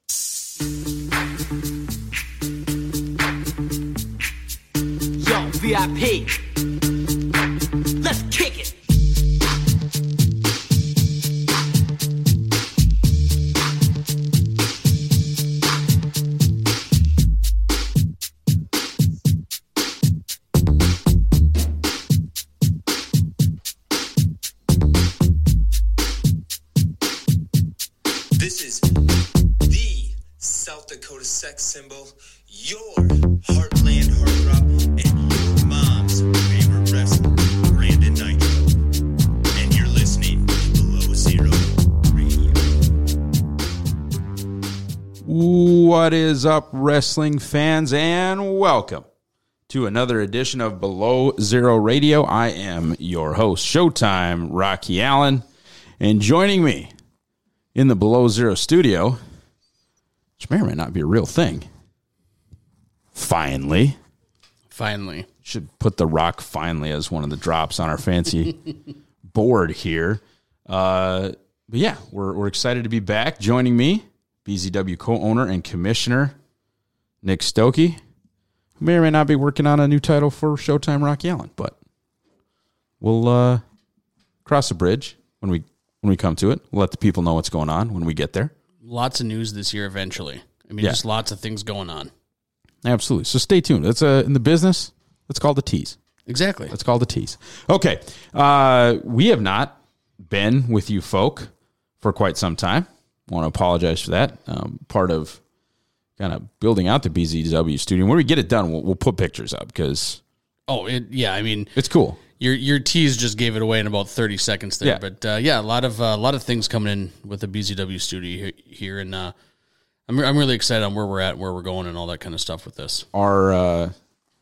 Yo, VIP. Let's kick it. This is the South Dakota sex symbol, your heartland heartthrob, and your mom's favorite wrestler, Brandon Nitro. And you're listening to Below Zero Radio. What is up, wrestling fans, and welcome to another edition of Below Zero Radio. I am your host, Showtime Rocky Allen, and joining me in the Below Zero studio, which may or may not be a real thing, finally, should put the rock finally as one of the drops on our fancy board here. But yeah, we're excited to be back. Joining me, BZW co-owner and commissioner Nick Stokey, who may or may not be working on a new title for Showtime Rocky Allen, but we'll cross the bridge when we come to it. We'll let the people know what's going on when we get there. Lots of news this year eventually. I mean, just lots of things going on. Absolutely. So stay tuned. That's in the business, let's call the tease. Exactly. Let's call the tease. Okay. We have not been with you folk for quite some time. I want to apologize for that. Part of kind of building out the BZW studio. When we get it done, we'll put pictures up because I mean, it's cool. Your tease just gave it away in about 30 seconds there. Yeah. But a lot of things coming in with the BZW studio here, and I'm really excited on where we're at, where we're going, and all that kind of stuff with this. Our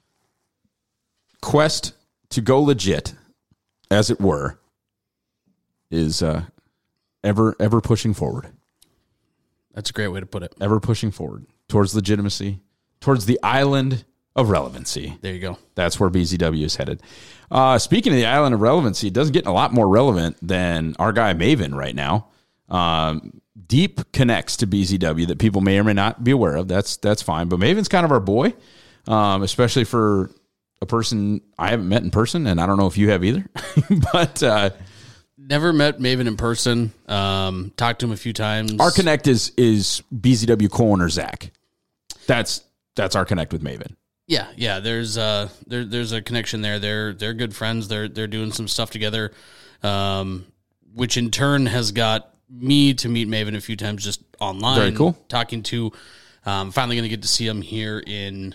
quest to go legit, as it were, is ever pushing forward. That's a great way to put it. Ever pushing forward towards legitimacy, towards the island of relevancy. There you go. That's where BZW is headed. Speaking of the island of relevancy, it doesn't get a lot more relevant than our guy Maven right now. Deep connects to BZW that people may or may not be aware of. That's fine. But Maven's kind of our boy, especially for a person I haven't met in person, and I don't know if you have either. But never met Maven in person. Talked to him a few times. Our connect is BZW co-owner Zach. That's our connect with Maven. Yeah. There's a connection there. They're good friends. They're doing some stuff together, which in turn has got me to meet Maven a few times just online. Very cool. Talking to, finally going to get to see him here in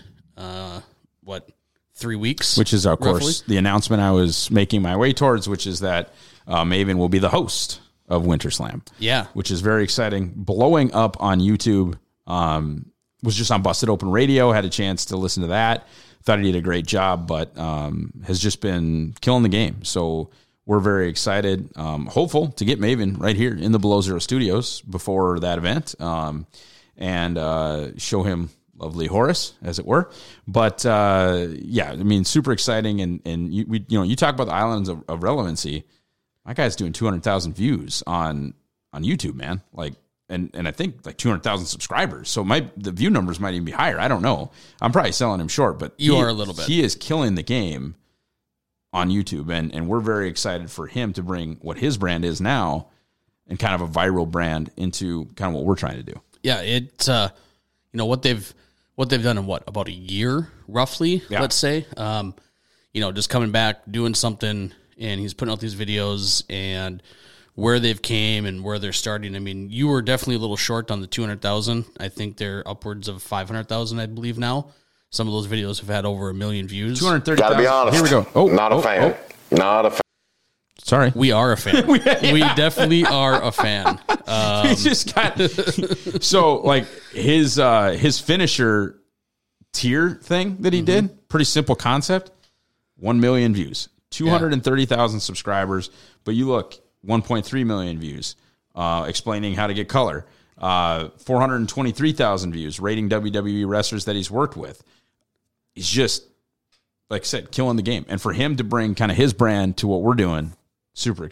3 weeks, which is of roughly. course the announcement I was making my way towards, which is that Maven will be the host of Winter Slam. Yeah, which is very exciting. Blowing up on YouTube. Was just on Busted Open Radio, had a chance to listen to that. Thought he did a great job, but has just been killing the game. So we're very excited, hopeful to get Maven right here in the Below Zero studios before that event and show him lovely Horace, as it were. But yeah, I mean, super exciting. And you talk about the islands of relevancy. My guy's doing 200,000 views on YouTube, man. And I think 200,000 subscribers. So the view numbers might even be higher. I don't know. I'm probably selling him short, but you are a little bit. He is killing the game on YouTube, and we're very excited for him to bring what his brand is now and kind of a viral brand into kind of what we're trying to do. Yeah, it's what they've done in about a year roughly. Yeah. Let's say, just coming back doing something, and he's putting out these videos and where they've came and where they're starting. I mean, you were definitely a little short on the 200,000. I think they're upwards of 500,000, I believe now. Some of those videos have had over 1 million views. 230,000. Gotta be honest. Here we go. Not a fan. Not a fan. Sorry. We are a fan. We definitely are a fan. He just got so his finisher tier thing that he did. Pretty simple concept. 1 million views, 230,000 subscribers. But you look, 1.3 million views, explaining how to get color. 423,000 views, rating WWE wrestlers that he's worked with. He's just, like I said, killing the game. And for him to bring kind of his brand to what we're doing, super exciting.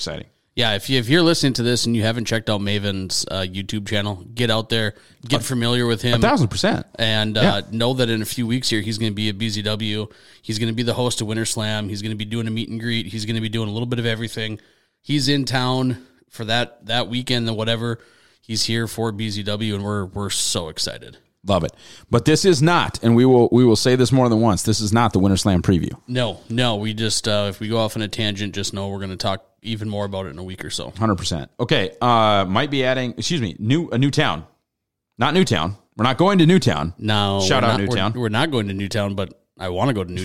Yeah, if you're listening to this and you haven't checked out Maven's YouTube channel, get out there, get familiar with him. 1,000%. And know that in a few weeks here, he's going to be at BZW. He's going to be the host of Winter Slam. He's going to be doing a meet and greet. He's going to be doing a little bit of everything. He's in town for that weekend or whatever. He's here for BZW, and we're so excited. Love it. But this is not, and we will say this more than once, this is not the Winter Slam preview. No, we just, if we go off on a tangent, just know we're going to talk even more about it in a week or so. 100%. Okay, might be adding, a new town. Not Newtown. We're not going to Newtown. No. Shout out Newtown. We're not going to Newtown, but I want to go to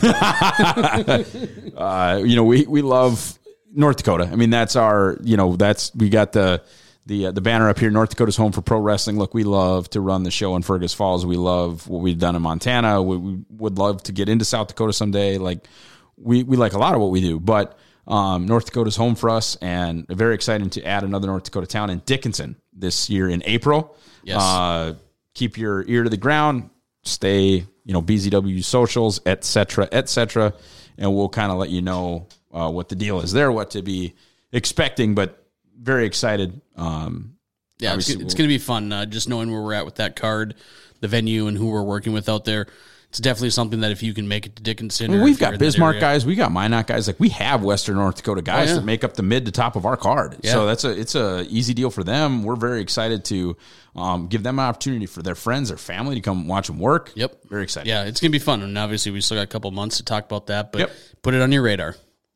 Newtown. We love North Dakota. I mean, that's our, we got the banner up here. North Dakota's home for pro wrestling. Look, we love to run the show in Fergus Falls. We love what we've done in Montana. We would love to get into South Dakota someday. Like we like a lot of what we do, but North Dakota's home for us, and very exciting to add another North Dakota town in Dickinson this year in April. Yes. Keep your ear to the ground. Stay, BZW socials, et cetera, and we'll kind of let you know what the deal is there, what to be expecting, but very excited. It's going to be fun. Just knowing where we're at with that card, the venue, and who we're working with out there. It's definitely something that if you can make it to Dickinson. We've got Bismarck guys. We got Minot guys. Like we have Western North Dakota guys that make up the mid to top of our card. Yeah. So it's a easy deal for them. We're very excited to give them an opportunity for their friends, their family to come watch them work. Yep. Very excited. Yeah, it's going to be fun. And obviously we still got a couple months to talk about that, but put it on your radar.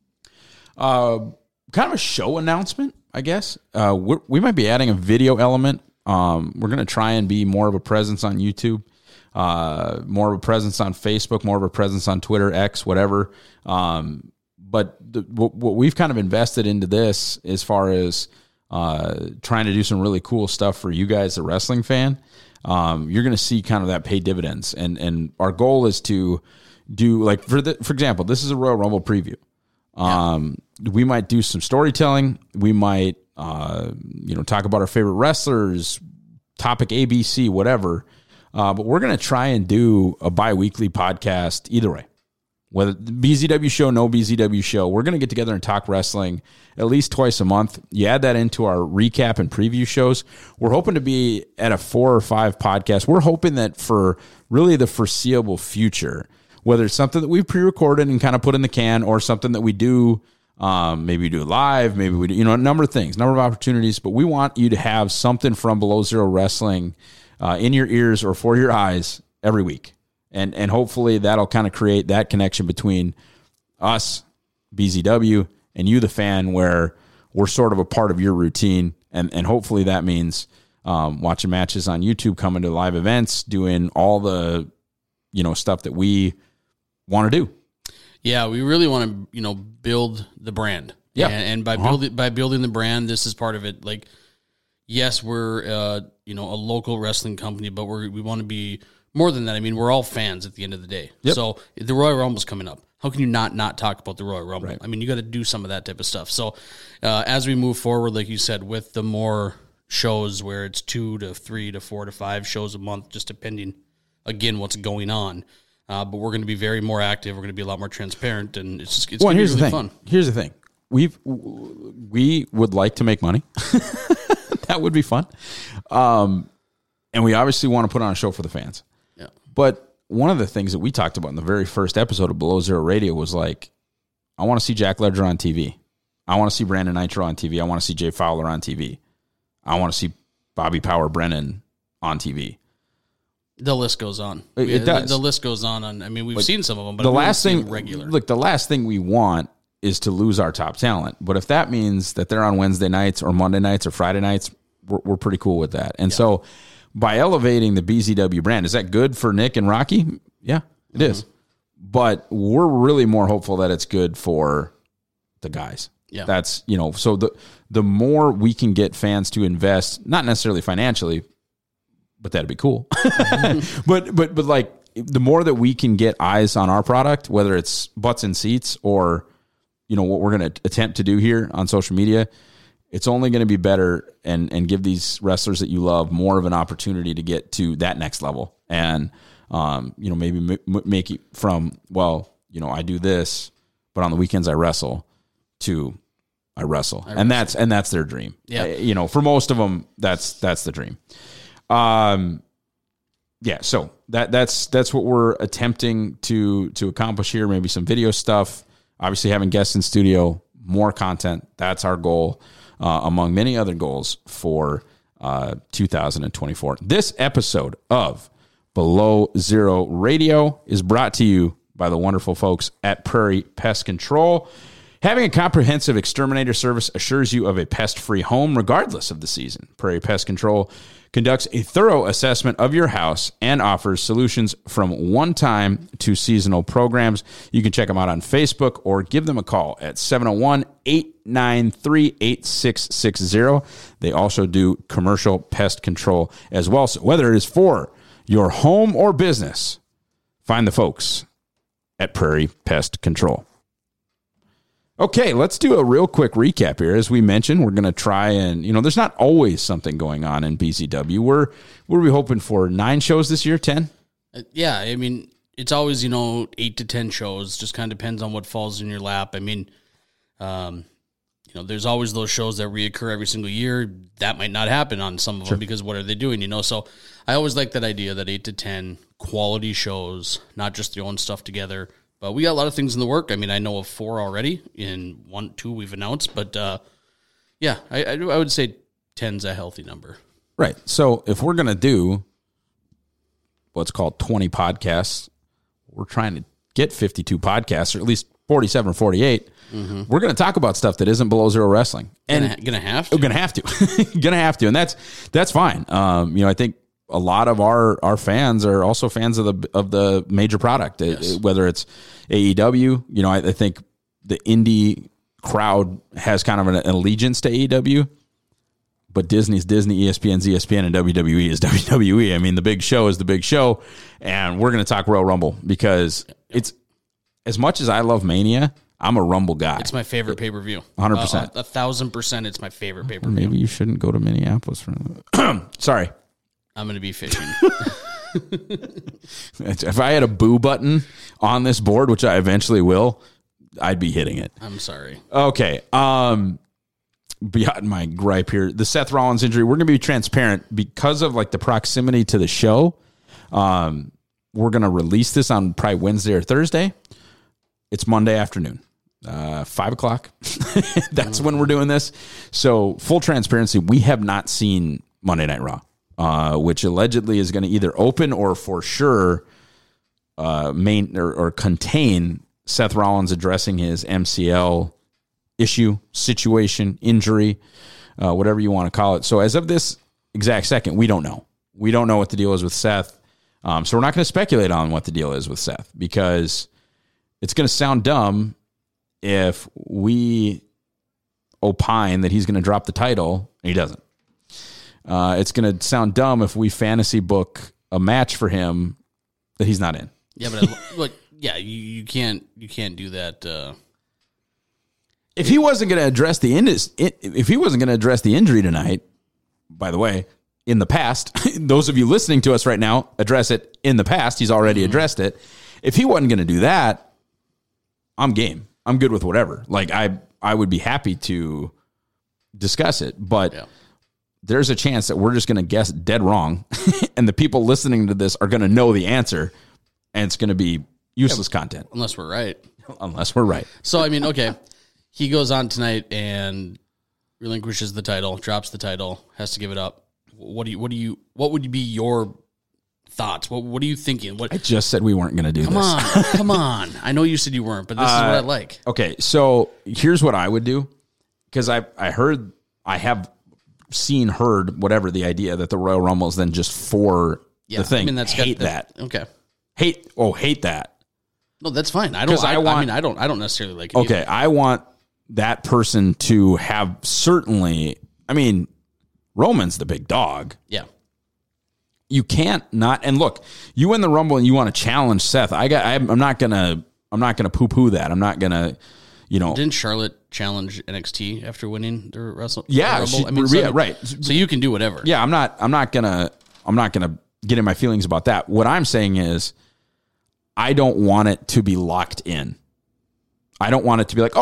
Kind of a show announcement, I guess. We might be adding a video element. We're going to try and be more of a presence on YouTube. More of a presence on Facebook, more of a presence on Twitter, X, whatever. But what we've kind of invested into this as far as trying to do some really cool stuff for you guys, the wrestling fan, you're going to see kind of that pay dividends. And our goal is to do, like, for example, this is a Royal Rumble preview. We might do some storytelling. We might, talk about our favorite wrestlers, topic ABC, whatever. But we're going to try and do a bi-weekly podcast either way. Whether BZW show, no BZW show, we're going to get together and talk wrestling at least twice a month. You add that into our recap and preview shows. We're hoping to be at a 4 or 5 podcasts. We're hoping that for really the foreseeable future, whether it's something that we've pre-recorded and kind of put in the can or something that we do, maybe we do live, maybe we do, a number of things, number of opportunities, but we want you to have something from Below Zero Wrestling in your ears or for your eyes every week. And hopefully that'll kind of create that connection between us, BZW, and you, the fan, where we're sort of a part of your routine. And hopefully that means watching matches on YouTube, coming to live events, doing all the, stuff that we want to do. Yeah, we really want to, build the brand. Yeah. And by building the brand, this is part of it. Like, yes, we're a local wrestling company, but we want to be more than that. I mean, we're all fans at the end of the day. Yep. So the Royal Rumble's coming up. How can you not talk about the Royal Rumble? Right. I mean, you got to do some of that type of stuff. So as we move forward, like you said, with the more shows where it's 2 to 3 to 4 to 5 shows a month, just depending, again, what's going on. But we're going to be very more active. We're going to be a lot more transparent, and it's going to be really fun. Here's the thing. We would like to make money. That would be fun. And we obviously want to put on a show for the fans. Yeah. But one of the things that we talked about in the very first episode of Below Zero Radio was like, I want to see Jack Ledger on TV. I want to see Brandon Nitro on TV. I want to see Jay Fowler on TV. I want to see Bobby Power Brennan on TV. The list goes on. It does. The list goes on. I mean, we've seen some of them, but the last thing, regular. Look, the last thing we want is to lose our top talent. But if that means that they're on Wednesday nights or Monday nights or Friday nights, we're pretty cool with that. And so by elevating the BZW brand, is that good for Nick and Rocky? Yeah, it is. But we're really more hopeful that it's good for the guys. Yeah. That's, so the more we can get fans to invest, not necessarily financially, but that'd be cool. but like the more that we can get eyes on our product, whether it's butts in seats or, what we're going to attempt to do here on social media, it's only going to be better and give these wrestlers that you love more of an opportunity to get to that next level. And, maybe make it from, I do this, but on the weekends I wrestle, to I wrestle. And that's their dream. Yeah. For most of them, that's the dream. So that's what we're attempting to accomplish here. Maybe some video stuff, obviously having guests in studio, more content. That's our goal, among many other goals for 2024. This episode of Below Zero Radio is brought to you by the wonderful folks at Prairie Pest Control. Having a comprehensive exterminator service assures you of a pest-free home regardless of the season. Prairie Pest Control conducts a thorough assessment of your house and offers solutions from one-time to seasonal programs. You can check them out on Facebook or give them a call at 701-893-8660. They also do commercial pest control as well. So whether it is for your home or business, find the folks at Prairie Pest Control. Okay, let's do a real quick recap here. As we mentioned, we're going to try and, there's not always something going on in BZW. What are we hoping for? 9 shows this year? 10? Yeah, I mean, it's always, 8 to 10 shows. Just kind of depends on what falls in your lap. I mean, there's always those shows that reoccur every single year. That might not happen on some of them because what are they doing, So I always like that idea that 8 to 10 quality shows, not just throwing stuff together. But we got a lot of things in the work. I mean, I know of 4 already. In 1, 2 we've announced. But, I would say 10's a healthy number. Right. So if we're going to do what's called 20 podcasts, we're trying to get 52 podcasts, or at least 47 or 48. Mm-hmm. We're going to talk about stuff that isn't Below Zero Wrestling. And going to have to. We're going to have to. Going to have to. And that's fine. I think a lot of our fans are also fans of the major product, whether it's AEW. I think the indie crowd has kind of an allegiance to AEW, but Disney's Disney, ESPN's ESPN, and WWE is WWE. I mean, the big show is the big show, and we're going to talk Royal Rumble because it's, as much as I love Mania, I'm a Rumble guy. It's my favorite pay-per-view. 100%. 1,000%. It's my favorite pay-per-view. Maybe you shouldn't go to Minneapolis for Sorry. I'm going to be fishing. If I had a boo button on this board, which I eventually will, I'd be hitting it. I'm sorry. Okay. Beyond my gripe here, the Seth Rollins injury, we're going to be transparent because of the proximity to the show. We're going to release this on probably Wednesday or Thursday. It's Monday afternoon, 5:00. That's when we're doing this. So full transparency, we have not seen Monday Night Raw. Which allegedly is going to either open or for sure main or contain Seth Rollins addressing his MCL issue, situation, injury, whatever you want to call it. So as of this exact second, we don't know. We don't know what the deal is with Seth. So we're not going to speculate on what the deal is with Seth because it's going to sound dumb if we opine that he's going to drop the title and he doesn't. It's going to sound dumb if we fantasy book a match for him that he's not in. Yeah, but you can't do that. If he wasn't going to address the injury tonight, by the way, in the past, those of you listening to us right now, address it in the past. He's already addressed it. If he wasn't going to do that, I'm game. I'm good with whatever. I would be happy to discuss it, but. Yeah. There's a chance that we're just going to guess dead wrong, and the people listening to this are going to know the answer, and it's going to be useless content. Unless we're right. So, I mean, okay, he goes on tonight and relinquishes the title, drops the title, has to give it up. What would be your thoughts? What are you thinking? I just said we weren't going to do this. Come on. I know you said you weren't, but this is what I like. Okay, so here's what I would do, because I have heard whatever the idea that the Royal Rumble is then just for the thing. I mean, hate that. Okay. Hate that. No, that's fine. I don't necessarily like it. Okay. Either. I want that person to have certainly, I mean, Roman's the big dog. Yeah. You can't not, and look, you win the Rumble and you want to challenge Seth. I'm not going to poo-poo that. I'm not going to, Didn't Charlotte challenge NXT after winning the Rumble? Yeah, right. So you can do whatever. Yeah, I'm not gonna get in my feelings about that. What I'm saying is, I don't want it to be locked in. I don't want it to be like, oh,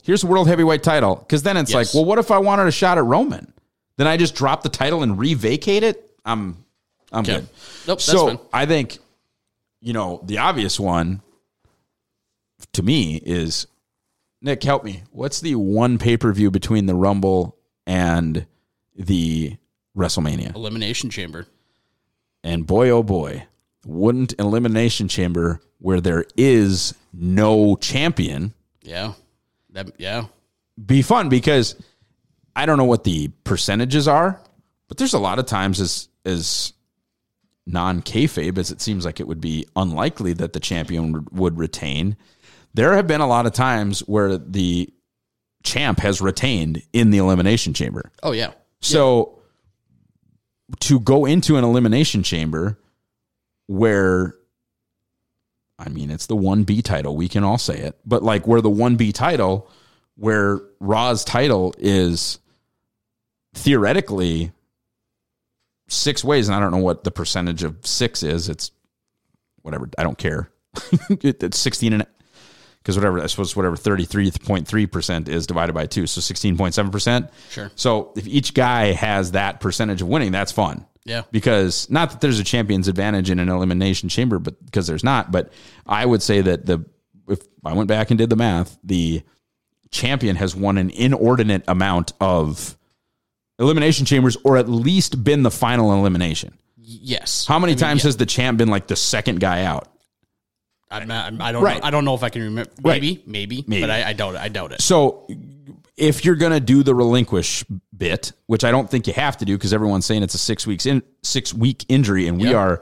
here's the world heavyweight title. Because then it's Yes. like, well, what if I wanted a shot at Roman? Then I just drop the title and re-vacate it? I'm good. Nope, that's So fine. I think, the obvious one to me is, Nick, help me. What's the one pay-per-view between the Rumble and the WrestleMania? Elimination Chamber. And boy, oh boy, wouldn't an Elimination Chamber where there is no champion Yeah. be fun? Because I don't know what the percentages are, but there's a lot of times as non-kayfabe as it seems like it would be unlikely that the champion would retain. There have been a lot of times where the champ has retained in the Elimination Chamber. Oh, yeah. So to go into an Elimination Chamber where, I mean, it's the 1B title, we can all say it, but like where the 1B title, where Raw's title is theoretically 6 ways, and I don't know what the percentage of 6 is. It's whatever. I don't care. It's 16 and because whatever, I suppose whatever 33.3% is divided by 2, so 16.7%. Sure. So if each guy has that percentage of winning, that's fun. Yeah. Because not that there's a champion's advantage in an Elimination Chamber, but because there's not. But I would say that if I went back and did the math, the champion has won an inordinate amount of Elimination Chambers, or at least been the final elimination. Yes. How many times has the champ been like the second guy out? I don't Right. know. I don't know if I can remember. Maybe. But I doubt it. I doubt it. So if you're going to do the relinquish bit, which I don't think you have to do because everyone's saying it's a 6 week injury, and we are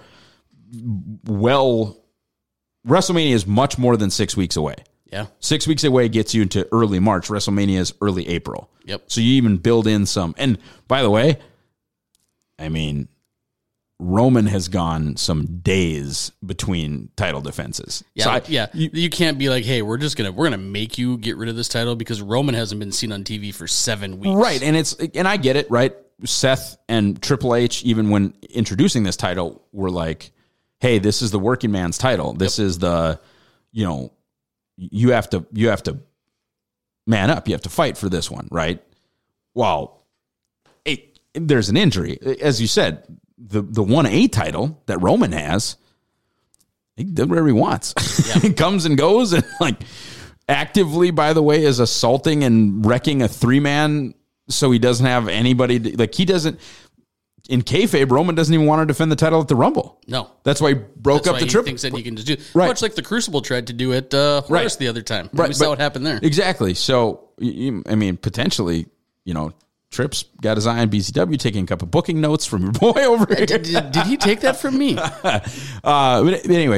WrestleMania is much more than 6 weeks away. Yeah. 6 weeks away gets you into early March. WrestleMania is early April. Yep. So you even build in some. And by the way, I mean, Roman has gone some days between title defenses. Yeah, So you can't be like, hey, we're gonna make you get rid of this title because Roman hasn't been seen on TV for 7 weeks. Right, and I get it, right? Seth and Triple H, even when introducing this title, were like, hey, this is the working man's title. This is the, you have to man up. You have to fight for this one, right? Well, there's an injury. As you said, the 1A title that Roman has, he does whatever he wants. He comes and goes, and like actively, by the way, is assaulting and wrecking a 3-man, so he doesn't have anybody he doesn't. In kayfabe, Roman doesn't even want to defend the title at the Rumble. No, that's why he broke up the triple. He thinks that he can just do right. Much like the Crucible tried to do it Horace the other time. Right, we saw what happened there. Exactly. So, I mean, potentially, Trips got his eye on BCW, taking a couple booking notes from your boy over here. Did he take that from me? But anyway,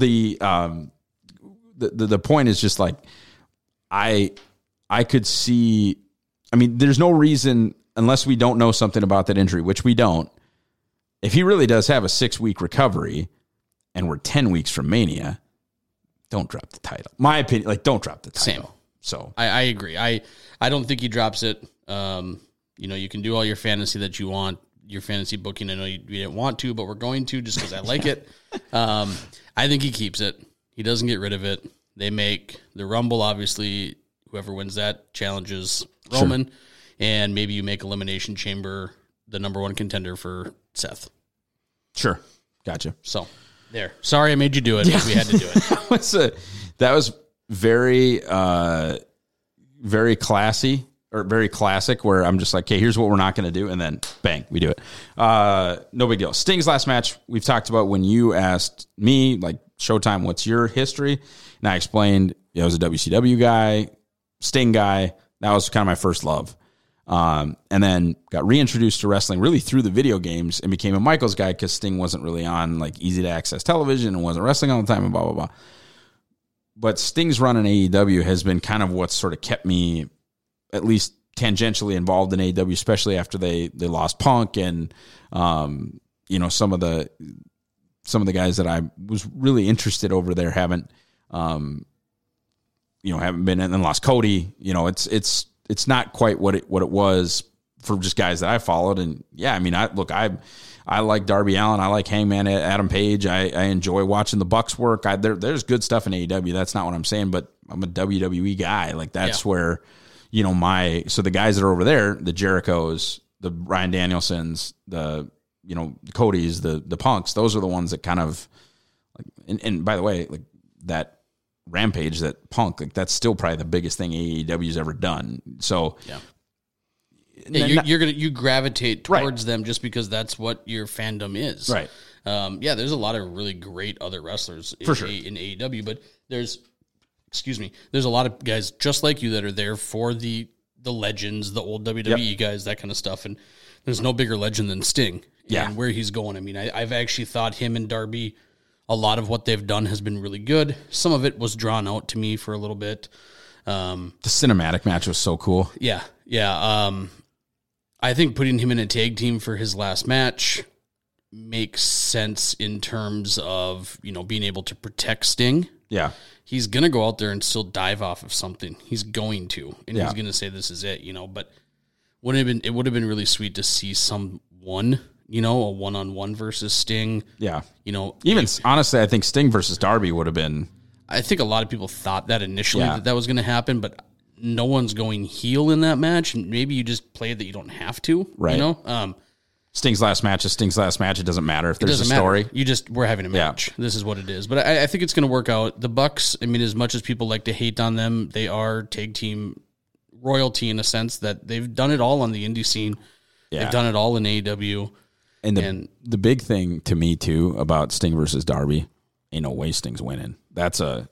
the point is just like, I could see. I mean, there's no reason, unless we don't know something about that injury, which we don't. If he really does have a 6-week recovery, and we're 10 weeks from Mania, don't drop the title. My opinion, don't drop the title. Same. So I agree. I don't think he drops it. You can do all your fantasy that you want, your fantasy booking. I know you didn't want to, but we're going to just because I like it. I think he keeps it. He doesn't get rid of it. They make the Rumble, obviously, whoever wins that challenges Roman, and maybe you make Elimination Chamber the number 1 contender for Seth. Sure. Gotcha. So there. Sorry I made you do it, but we had to do it. that was very, very classy. Or very classic, where I'm just like, okay, here's what we're not going to do, and then bang, we do it. No big deal. Sting's last match, we've talked about when you asked me, like, Showtime, what's your history? And I explained, I was a WCW guy, Sting guy. That was kind of my first love. And then got reintroduced to wrestling really through the video games and became a Michaels guy because Sting wasn't really on like easy to access television and wasn't wrestling all the time and blah, blah, blah. But Sting's run in AEW has been kind of what's sort of kept me at least tangentially involved in AEW, especially after they lost Punk and, some of the guys that I was really interested over there haven't been, and lost Cody. It's not quite what it was for just guys that I followed. And yeah, I mean, I like Darby Allin. I like Hangman Adam Page. I enjoy watching the Bucks work. There's good stuff in AEW. That's not what I'm saying. But I'm a WWE guy. Like that's where, you know, so the guys that are over there, the Jerichos, the Bryan Danielsons, the, you know, Cody's, the Punks, those are the ones that kind of like, and by the way, like that Rampage, that Punk, like that's still probably the biggest thing AEW's ever done. So you gravitate towards them just because that's what your fandom is. Right. There's a lot of really great other wrestlers in AEW, but there's a lot of guys just like you that are there for the legends, the old WWE guys, that kind of stuff. And there's no bigger legend than Sting and where he's going. I mean, I've actually thought him and Darby, a lot of what they've done has been really good. Some of it was drawn out to me for a little bit. The cinematic match was so cool. Yeah. I think putting him in a tag team for his last match makes sense in terms of, you know, being able to protect Sting. Yeah. He's going to go out there and still dive off of something. He's going to. And he's going to say this is it, you know. But it would have been really sweet to see someone, you know, a one-on-one versus Sting. Yeah. You know. Even, honestly, I think Sting versus Darby would have been. I think a lot of people thought that initially that was going to happen, but no one's going heel in that match. And maybe you just play that you don't have to. Right. You know? Sting's last match is Sting's last match. It doesn't matter if there's a story. We're having a match. This is what it is. But I think it's going to work out. The Bucks, I mean, as much as people like to hate on them, they are tag team royalty in a sense that they've done it all on the indie scene. Yeah. They've done it all in AEW. And the big thing to me too about Sting versus Darby, ain't no way Sting's winning. That's a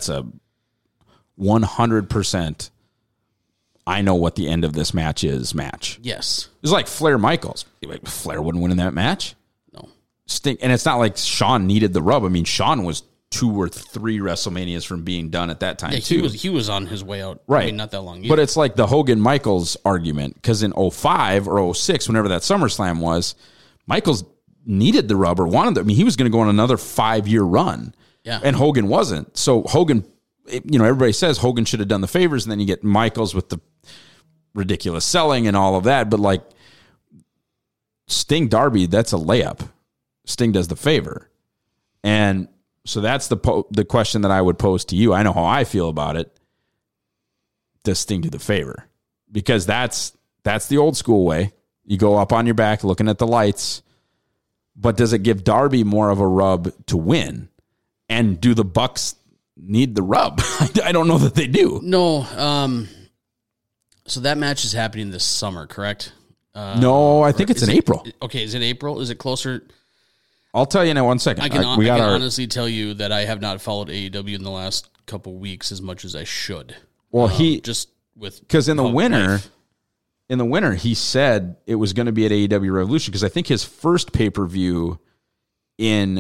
100%. I know what the end of this match is. Yes. It's like Flair Michaels. Flair wouldn't win in that match. No. Sting, and it's not like Shawn needed the rub. I mean, Shawn was 2 or 3 WrestleManias from being done at that time too. He was on his way out. Right. I mean, not that long. But it's like the Hogan Michaels argument, because in 05 or 06, whenever that SummerSlam was, Michaels needed the rub or wanted. I mean, he was going to go on another 5-year run. Yeah. And Hogan wasn't. So Hogan, you know, everybody says Hogan should have done the favors, and then you get Michaels with the ridiculous selling and all of that. But like Sting Darby, that's a layup. Sting does the favor. And so that's the question that I would pose to you. I know how I feel about it. Does Sting do the favor? Because that's the old school way. You go up on your back looking at the lights. But does it give Darby more of a rub to win? And do the Bucks need the rub? I don't know that they do. No. So that match is happening this summer, correct? No, I think it's in April. Okay, is it April? Is it closer? I'll tell you in 1 second. I can honestly tell you that I have not followed AEW in the last couple weeks as much as I should. Well, because in the winter, he said it was going to be at AEW Revolution, because I think his first pay-per-view in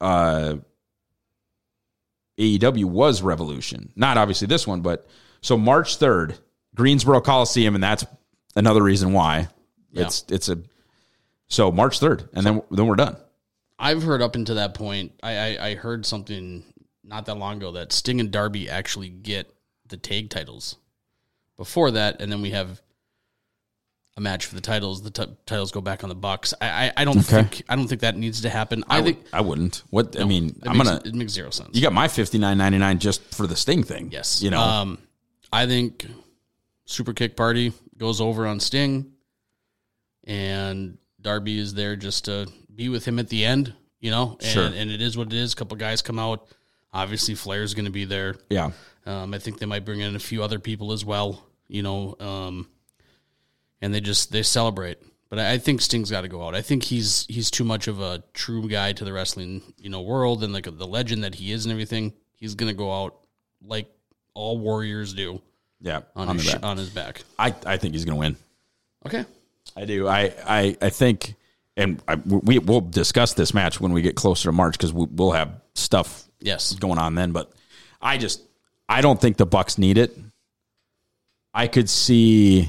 AEW was Revolution. Not obviously this one, but so March 3rd, Greensboro Coliseum, and that's another reason why. Yeah. So March 3rd, and then we're done. I've heard up until that point, I heard something not that long ago that Sting and Darby actually get the tag titles before that, and then we have a match for the titles. The titles go back on the Bucks. I don't think that needs to happen. I wouldn't. What I mean, it makes zero sense. You got my $59.99 just for the Sting thing. Yes, you know. I think Super Kick Party goes over on Sting, and Darby is there just to be with him at the end. You know, and it is what it is. A couple guys come out. Obviously, Flair's going to be there. Yeah. I think they might bring in a few other people as well. You know. And they celebrate. But I think Sting's got to go out. I think he's too much of a true guy to the wrestling, you know, world, and like the legend that he is and everything. He's going to go out like all warriors do. Yeah, on his back. I think he's going to win. Okay. I do. I think, and we'll discuss this match when we get closer to March, because we'll have stuff going on then. But I don't think the Bucks need it. I could see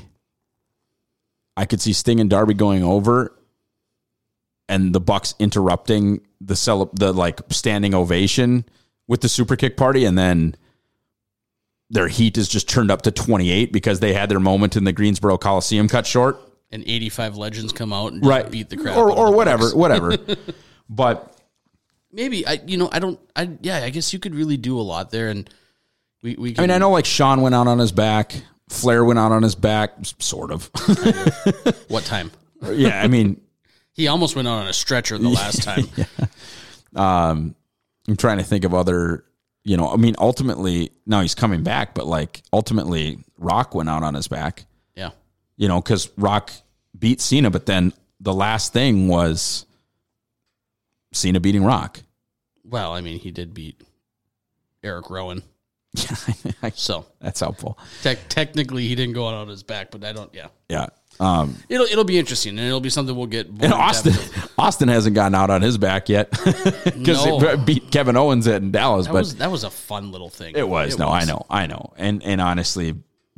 Sting and Darby going over, and the Bucks interrupting the like standing ovation with the Super Kick Party, and then their heat is just turned up to 28 because they had their moment in the Greensboro Coliseum cut short, and 85 legends come out and just beat the crap or whatever. But maybe I guess you could really do a lot there, and We I mean, I know like Sean went out on his back. Flair went out on his back, sort of. What time? Yeah, I mean, He almost went out on a stretcher the last time. I'm trying to think of other, I mean, ultimately, now he's coming back, but like ultimately Rock went out on his back, Yeah. because Rock beat Cena, but then the last thing was Cena beating Rock. Well, I mean, he did beat Eric Rowan. So That's helpful. technically he didn't go out on his back, but I don't, yeah. Yeah. It'll be interesting, and it'll be something we'll get. And Austin hasn't gotten out on his back yet because No. it beat Kevin Owens in Dallas. That was a fun little thing. It was. I know. And honestly,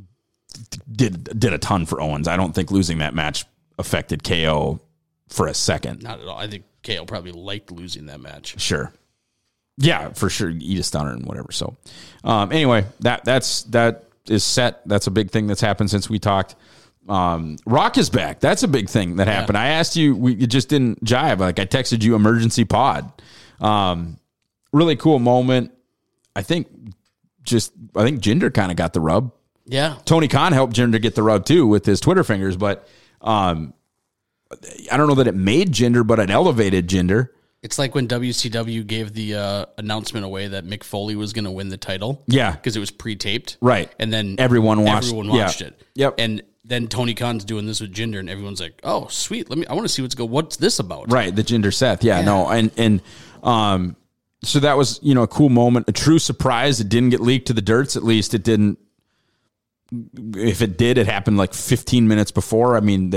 did a ton for Owens. I don't think losing that match affected KO for a second. Not at all. I think KO probably liked losing that match. Sure. Yeah, for sure. Eat a stunner and whatever. So, anyway, that is set. That's a big thing that's happened since we talked. Rock is back. That's a big thing that happened. I asked you, you just didn't jive. Like I texted you emergency pod. Really cool moment. I think Jinder kind of got the rub. Yeah. Tony Khan helped Jinder get the rub too with his Twitter fingers, but I don't know that it made Jinder, but it elevated Jinder. It's like when WCW gave the announcement away that Mick Foley was going to win the title. Yeah. Because it was pre-taped. Right. And then Everyone watched it. Yep. And then Tony Khan's doing this with Jinder, and everyone's like, oh, sweet. I want to see what's this about? Right. The Jinder Seth. Yeah. No. And so that was, a cool moment, a true surprise. It didn't get leaked to the dirts. At least it didn't. If it did, it happened like 15 minutes before. I mean,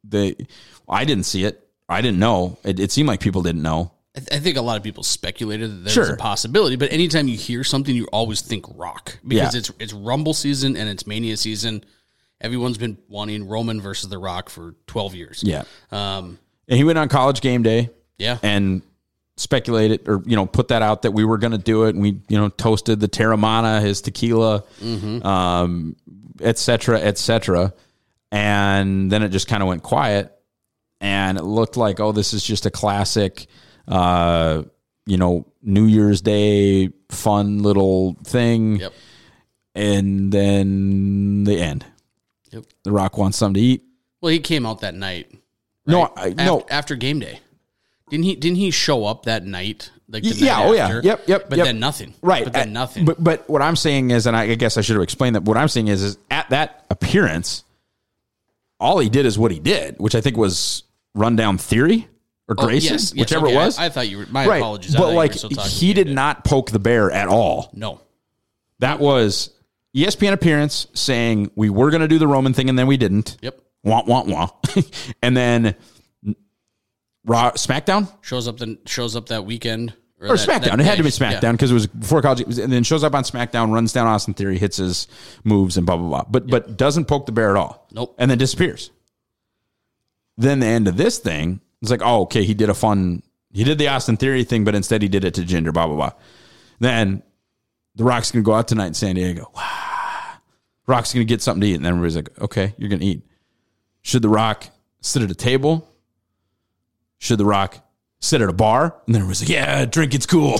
I didn't see it. I didn't know. It seemed like people didn't know. I think a lot of people speculated that there's a possibility, but anytime you hear something, you always think Rock because it's Rumble season and it's Mania season. Everyone's been wanting Roman versus The Rock for 12 years. Yeah. And he went on College Game Day. Yeah. And speculated or, put that out that we were going to do it. And we, toasted the Terramana, his tequila, et cetera. And then it just kind of went quiet and it looked like, oh, this is just a classic, New Year's Day fun little thing. Yep. And then the end. Yep. The Rock wants something to eat. Well, he came out that night. Right? No, after game day. Didn't he show up that night? Like the night after? Yep. But then nothing. Right. But then nothing. But what I'm saying is, and I guess I should have explained that. What I'm saying is at that appearance, all he did is what he did, which I think was Rundown Theory or Graces, whichever okay. it was. I thought you were. My right. apologies. But like he did not poke the bear at all. No. That was ESPN appearance saying we were going to do the Roman thing and then we didn't. Yep. Wah, wah, wah. And then Raw, SmackDown shows up that weekend or SmackDown. It had to be SmackDown because it was before college. And then shows up on SmackDown, runs down Austin Theory, hits his moves and blah blah blah. But doesn't poke the bear at all. Nope. And then disappears. Then the end of this thing is like, oh, okay, he did the Austin Theory thing, but instead he did it to Jinder. Blah blah blah. Then The Rock's gonna go out tonight in San Diego. Wow. Rock's gonna get something to eat, and then everybody's like, okay, you're gonna eat. Should The Rock sit at a table? Should The Rock sit at a bar? And then everybody's like, yeah, drinking's cool.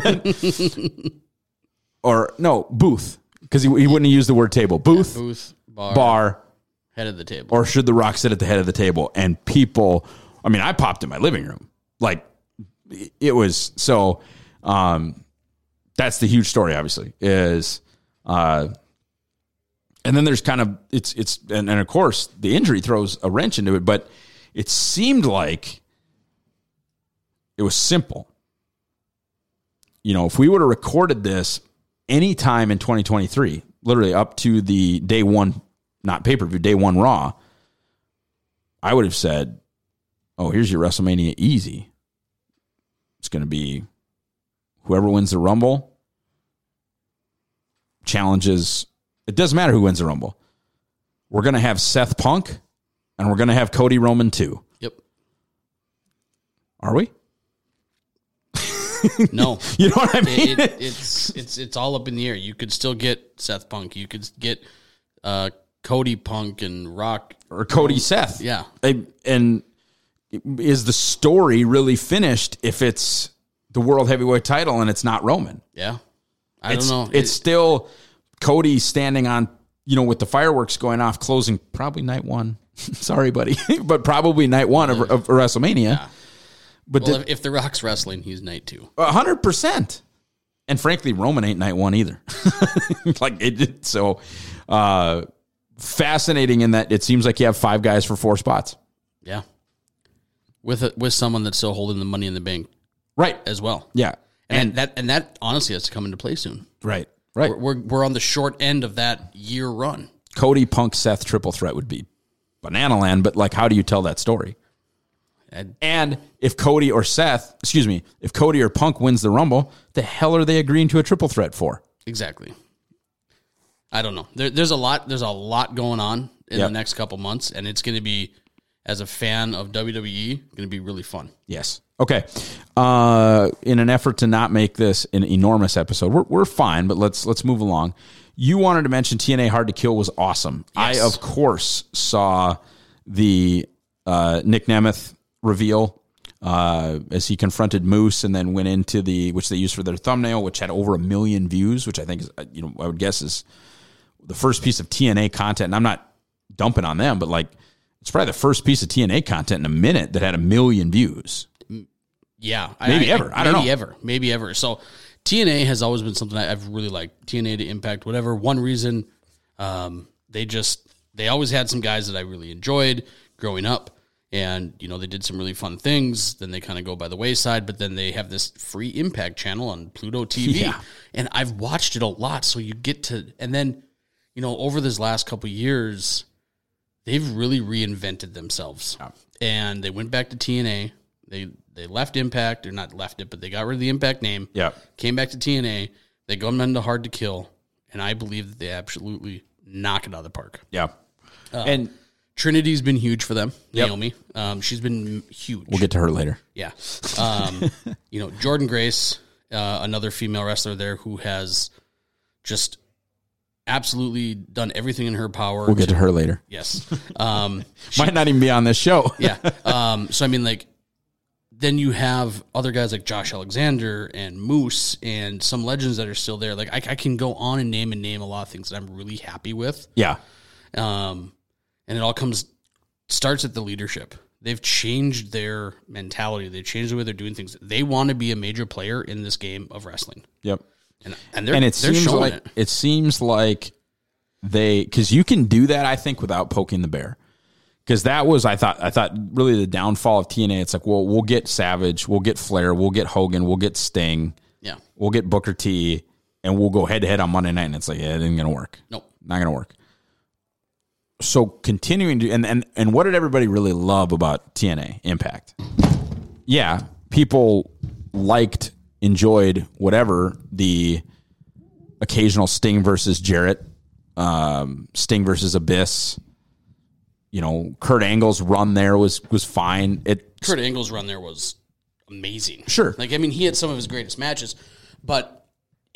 Or no, booth. Because he wouldn't use the word table. Booth, booth, bar, head of the table. Or should The Rock sit at the head of the table? And people, I mean, I popped in my living room. Like, it was so, that's the huge story, obviously, is, and then there's kind of, and of course, the injury throws a wrench into it, but it seemed like it was simple. If we would have recorded this anytime in 2023, literally up to the day one, not pay-per-view, day one Raw, I would have said, oh, here's your WrestleMania easy. It's going to be whoever wins the Rumble challenges. It doesn't matter who wins the Rumble. We're going to have Seth Punk and we're going to have Cody Roman too. Yep. Are we? No. You know what I mean? It's all up in the air. You could still get Seth Punk. You could get Cody Punk and Rock. Or Cody Seth. Yeah. And is the story really finished if it's the World Heavyweight title and it's not Roman? Yeah. I don't know. It's still Cody standing on, with the fireworks going off, closing probably night one. Sorry, buddy, but probably night one of WrestleMania. Yeah. But Well, if The Rock's wrestling, he's night 2. 100%. And frankly, Roman ain't night 1 either. Fascinating in that it seems like you have 5 guys for 4 spots. Yeah. With someone that's still holding the Money in the Bank Right. as well. Yeah. And that honestly has to come into play soon. Right. We're on the short end of that year run. Cody, Punk, Seth triple threat would be banana land, but how do you tell that story? And if Cody or Punk wins the Rumble, the hell are they agreeing to a triple threat for? Exactly. I don't know. There's a lot going on in the next couple months, and it's going to be, as a fan of WWE, going to be really fun. Yes. Okay. In an effort to not make this an enormous episode, we're fine, but let's move along. You wanted to mention TNA Hard to Kill was awesome. Yes. I, of course, saw the Nick Nemeth reveal as he confronted Moose and then went into which they used for their thumbnail, which had over 1 million views, which I think is, I would guess is the first piece of TNA content. And I'm not dumping on them, but it's probably the first piece of TNA content in a minute that had 1 million views. Yeah. Maybe ever. I don't know. Maybe ever. So TNA has always been something I've really liked. TNA to Impact, whatever. One reason, they always had some guys that I really enjoyed growing up. And, they did some really fun things. Then they kind of go by the wayside. But then they have this free Impact channel on Pluto TV. Yeah. And I've watched it a lot. So you get to... And then, over this last couple of years, they've really reinvented themselves. Yeah. And they went back to TNA. They left Impact. Or not left it, but they got rid of the Impact name. Yeah. Came back to TNA. They go into Hard to Kill. And I believe that they absolutely knock it out of the park. Yeah. And... Trinity's been huge for them. Yep. Naomi, she's been huge. We'll get to her later. Yeah. Jordan Grace, another female wrestler there who has just absolutely done everything in her power. We'll get to her later. Yes. Might not even be on this show. Yeah. Then you have other guys like Josh Alexander and Moose and some legends that are still there. I can go on and name a lot of things that I'm really happy with. Yeah. And it all starts at the leadership. They've changed their mentality. They've changed the way they're doing things. They want to be a major player in this game of wrestling. Yep. And they're showing it. It seems like because you can do that, I think, without poking the bear. Because that was, I thought really the downfall of TNA. It's we'll get Savage, we'll get Flair, we'll get Hogan, we'll get Sting. Yeah. We'll get Booker T, and we'll go head to head on Monday night. And it's it ain't going to work. Nope. Not going to work. So continuing to and what did everybody really love about TNA Impact? Yeah, people enjoyed whatever the occasional Sting versus Jarrett, Sting versus Abyss. Kurt Angle's run there was fine. Kurt Angle's run there was amazing. Sure, he had some of his greatest matches, but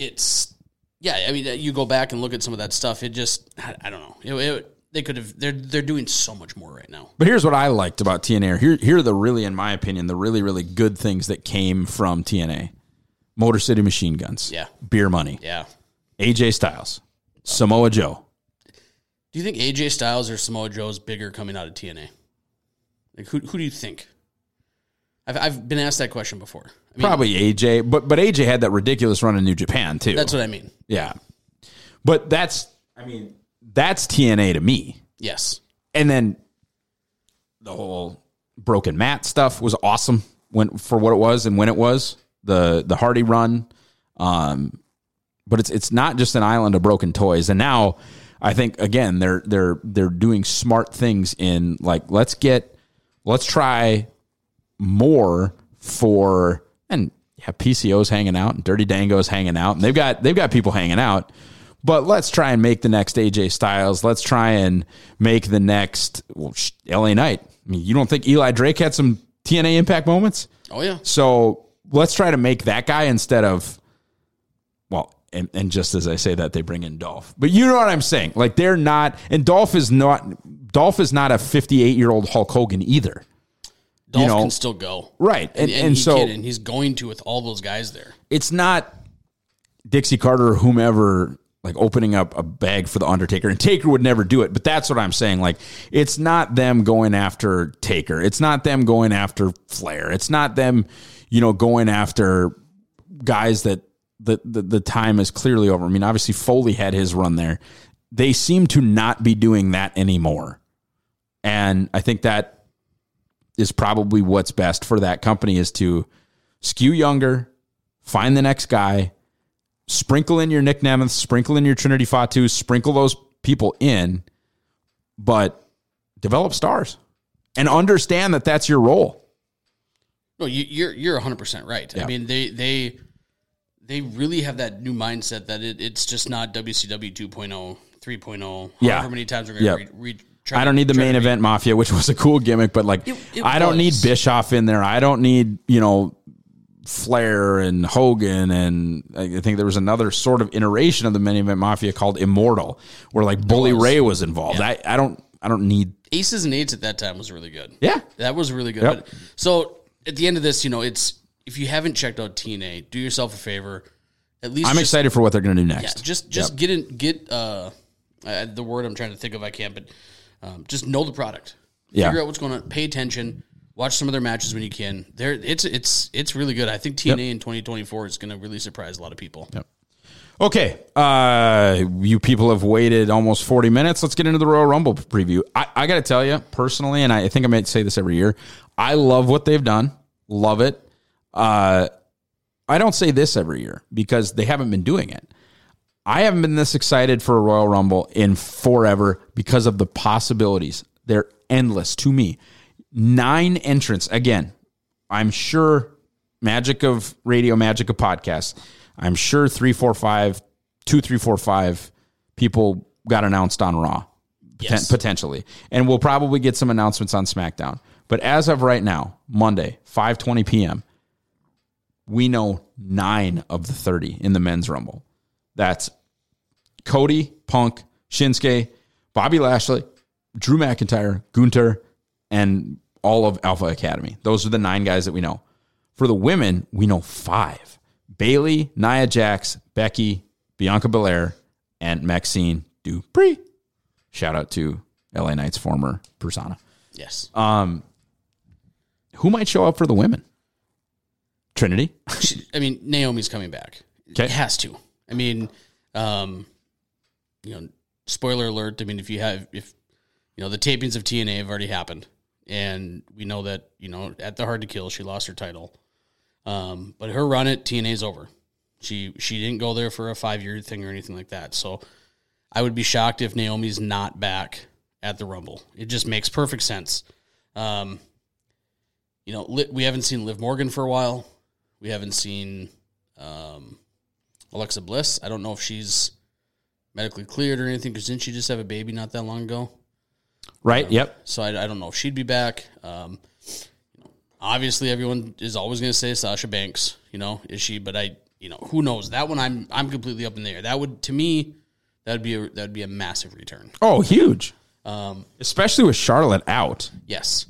you go back and look at some of that stuff. It just I don't know. They could have. They're doing so much more right now. But here's what I liked about TNA. Here are the really, in my opinion, the really, really good things that came from TNA: Motor City Machine Guns, yeah, Beer Money, yeah, AJ Styles, Samoa Joe. Do you think AJ Styles or Samoa Joe is bigger coming out of TNA? Who do you think? I've been asked that question before. Probably AJ, but AJ had that ridiculous run in New Japan too. That's what I mean. Yeah, but that's TNA to me. Yes. And then the whole Broken Matt stuff was awesome for what it was and when it was. The Hardy run. But it's not just an island of broken toys. And now I think again they're doing smart things in let's try more for and have PCOs hanging out and Dirty Dango's hanging out. And they've got people hanging out. But let's try and make the next AJ Styles. Let's try and make the next LA Knight. You don't think Eli Drake had some TNA Impact moments? Oh, yeah. So let's try to make that guy instead of, and just as I say that, they bring in Dolph. But you know what I'm saying? They're not, and Dolph is not a 58-year-old Hulk Hogan either. Dolph can still go. Right. And he's going to with all those guys there. It's not Dixie Carter or whomever like opening up a bag for the Undertaker, and Taker would never do it. But that's what I'm saying. Like, it's not them going after Taker. It's not them going after Flair. It's not them, going after guys that the time is clearly over. I mean, obviously Foley had his run there. They seem to not be doing that anymore. And I think that is probably what's best for that company, is to skew younger, find the next guy, sprinkle in your Nick Nemeth, sprinkle in your Trinity Fatu, sprinkle those people in, but develop stars and understand that that's your role. No, you're 100% right. Yeah. I mean, they really have that new mindset that it's just not WCW 2.0, 3.0. Yeah. However many times we're going to I don't need the main event Mafia, which was a cool gimmick, but like, I don't need Bischoff in there. I don't need, Flair and Hogan, and I think there was another sort of iteration of the main event Mafia called Immortal, where like Bully Ray was involved. Yeah. I don't need Aces and Eights at that time was really good. Yeah. That was really good. Yep. So at the end of this, it's, if you haven't checked out TNA, do yourself a favor. At least I'm excited for what they're going to do next. Yeah, just get the word I'm trying to think of, I can't, but just know the product. Figure out what's going on. Pay attention. Watch some of their matches when you can. It's really good. I think TNA in 2024 is going to really surprise a lot of people. Yep. Okay, you people have waited almost 40 minutes. Let's get into the Royal Rumble preview. I got to tell you, personally, and I think I might say this every year, I love what they've done. Love it. I don't say this every year because they haven't been doing it. I haven't been this excited for a Royal Rumble in forever because of the possibilities. They're endless to me. 9 entrants. Again, I'm sure magic of radio, magic of podcasts. I'm sure 2, 3, 4, 5 people got announced on Raw, potentially. And we'll probably get some announcements on SmackDown. But as of right now, Monday, 5:20 p.m., we know 9 of the 30 in the men's Rumble. That's Cody, Punk, Shinsuke, Bobby Lashley, Drew McIntyre, Gunther, and all of Alpha Academy. Those are the 9 guys that we know. For the women, we know 5. Bayley, Nia Jax, Becky, Bianca Belair, and Maxine Dupri. Shout out to LA Knight's former persona. Yes. Who might show up for the women? Trinity? Naomi's coming back. Okay. It has to. Spoiler alert. The tapings of TNA have already happened, and we know that, at the Hard to Kill, she lost her title. But her run at TNA is over. She didn't go there for a 5-year thing or anything like that. So I would be shocked if Naomi's not back at the Rumble. It just makes perfect sense. We haven't seen Liv Morgan for a while. We haven't seen Alexa Bliss. I don't know if she's medically cleared or anything, because didn't she just have a baby not that long ago? Right, yep. So I don't know if she'd be back. Obviously, everyone is always going to say Sasha Banks. Is she? But who knows? That one I'm completely up in the air. That would, to me, that'd be a massive return. Oh, huge. Especially with Charlotte out. Yes.